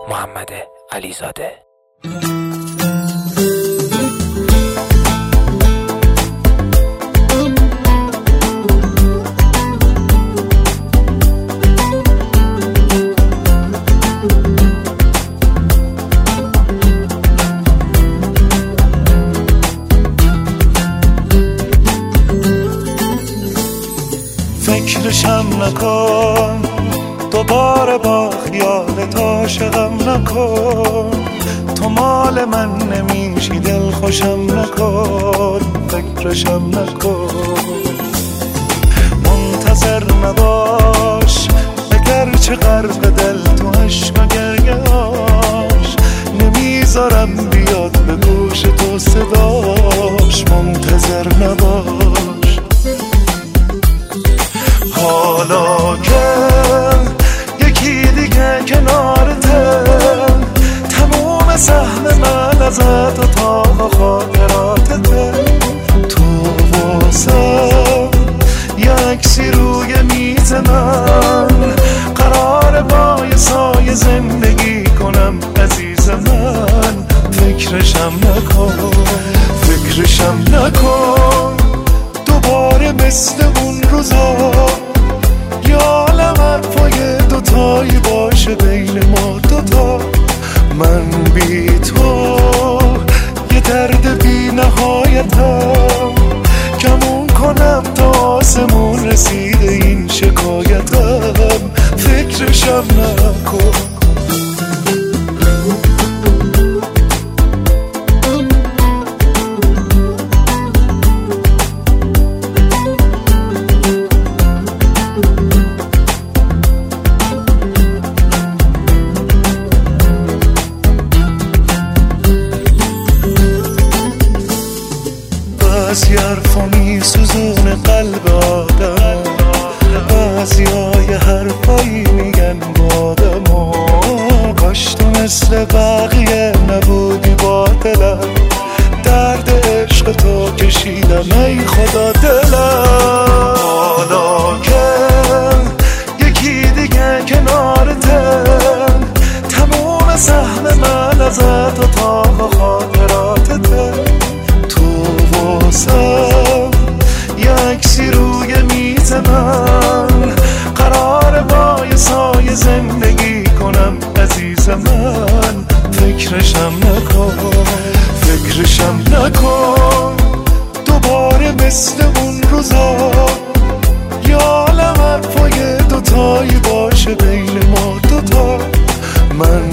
محمد علیزاده. فکرشم نکن دوباره با خیالت عاشقم نکن، تو مال من نمیشی دل خوشم نکن، فکرشم نکن. منتظر نباش اگرچه غرق دل تو عشق و گریه‌اش، نمیذارم بیاد به گوش تو صداش. منتظر نباش حالا که یکی دیگه کنارته، تموم سهم من ازت و تاق خاطراتته. تو واسم یکسی روی میز من، قرار با یه سایه زندگی کنم عزیز من. فکرشم نکن، فکرشم نکن دوباره مثل اون روزا. یه عالم حرفای دوتایی باشه بین ما دوتا. من بی تو یه درد بی نهایتم، کمون کنم تا آسمون رسیده این شکایتم. فکرشم نکن. بعضی حرفا میسوزونه قلب آدم، بعضی های حرفایی میگن با آدم. کاش تو مثل بقیه نبودی با دلم، درد عشق تو کشیدم ای خدا دلم. حالا که یکی دیگه کنارته، تموم سهم من ازت و تاق خاطراتته. یکسی روی میز من، قرار با یه سایه زندگی کنم عزیز من. فکرشم نکن، فکرشم نکن دوباره مثل اون روزا. یه عالم حرفای دوتایی باشه بین ما دوتا. من